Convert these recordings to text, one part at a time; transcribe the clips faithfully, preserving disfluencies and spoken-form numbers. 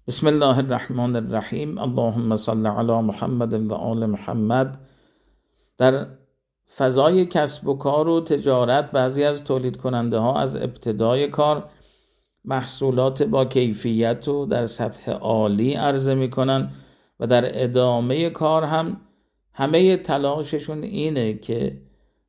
بسم الله الرحمن الرحیم. اللهم صل علی محمد و آل محمد. در فضای کسب و کار و تجارت بعضی از تولید کننده ها از ابتدای کار محصولات با کیفیت و در سطح عالی عرضه می کنن و در ادامه کار هم همه تلاششون اینه که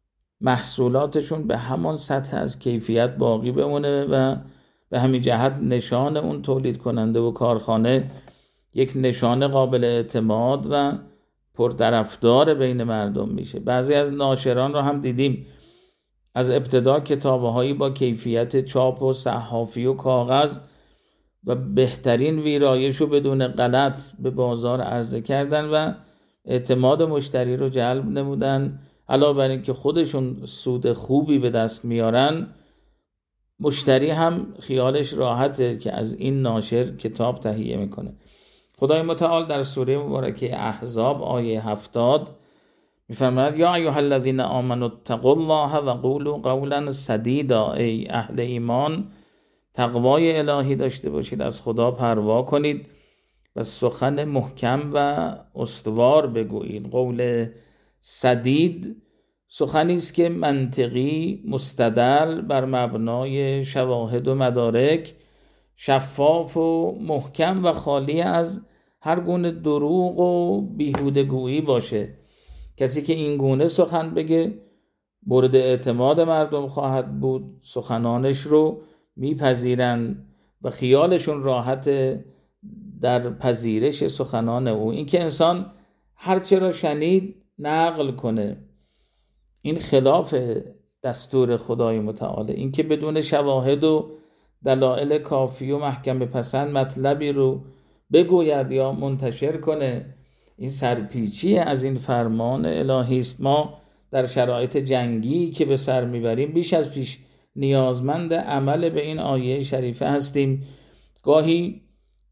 محصولاتشون به همان سطح از کیفیت باقی بمونه و به همین جهت نشان اون تولید کننده و کارخانه یک نشان قابل اعتماد و پرطرفدار بین مردم میشه. بعضی از ناشران رو هم دیدیم از ابتدا کتاب‌هایی با کیفیت چاپ و صحافی و کاغذ و بهترین ویرایش رو بدون غلط به بازار عرضه کردن و اعتماد مشتری رو جلب نمودن. علاوه بر این که خودشون سود خوبی به دست میارن، مشتری هم خیالش راحته که از این ناشر کتاب تهیه میکنه. خدای متعال در سوره مبارکه احزاب آیه هفتاد میفرماید یا ایها الذین آمنوا اتقوا الله و قولوا قولا سدیدا. ای اهل ایمان، تقوای الهی داشته باشید، از خدا پروا کنید و سخن محکم و استوار بگویید. قول سدید سخنی است که منطقی، مستدل، بر مبنای شواهد و مدارک، شفاف و محکم و خالی از هر گونه دروغ و بیهوده‌گویی باشه. کسی که این گونه سخن بگه مورد اعتماد مردم خواهد بود، سخنانش رو میپذیرن و خیالشون راحت در پذیرش سخنان او. این که انسان هرچه را شنید نقل کنه، این خلاف دستور خدای متعال. این که بدون شواهد و دلایل کافی و محکم پسند مطلبی رو بگوید یا منتشر کنه، این سرپیچی از این فرمان الهی است. ما در شرایط جنگی که به سر میبریم بیش از پیش نیازمند عمل به این آیه شریفه هستیم. گاهی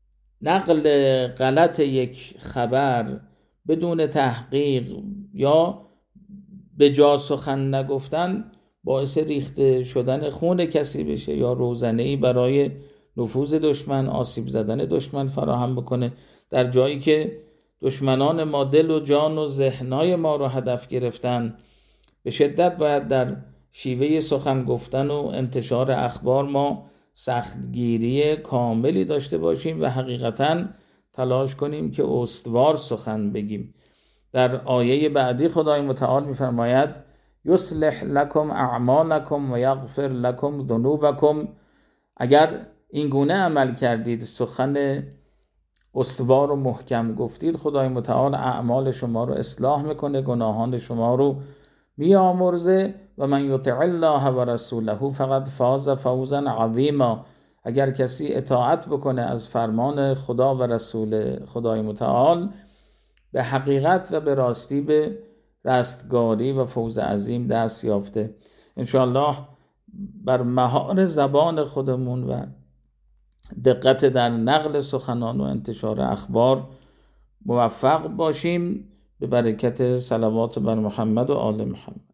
نقل غلط یک خبر بدون تحقیق یا به جا سخن نگفتن باعث ریخته شدن خون کسی بشه یا روزنه‌ای برای نفوذ دشمن، آسیب زدن دشمن فراهم بکنه، در جایی که دشمنان ما دل و جان و ذهنای ما رو هدف گرفتن. به شدت باید در شیوه سخن گفتن و انتشار اخبار ما سختگیری کاملی داشته باشیم و حقیقتاً تلاش کنیم که استوار سخن بگیم. در آیه بعدی خدای متعال می‌فرماید یصلح لکم اعمالکم و یغفر لکم ذنوبکم. اگر این گونه عمل کردید، سخن استوار و محکم گفتید، خدای متعال اعمال شما رو اصلاح میکنه، گناهان شما رو میامرزه. و من یطع الله و رسوله فقد فاز فوزا عظیما. اگر کسی اطاعت بکنه از فرمان خدا و رسول خدای متعال، به حقیقت و به راستی به رستگاری و فوز عظیم دست یافته. انشاءالله بر مهار زبان خودمون و دقت در نقل سخنان و انتشار اخبار موفق باشیم به برکت صلوات بر محمد و آل محمد.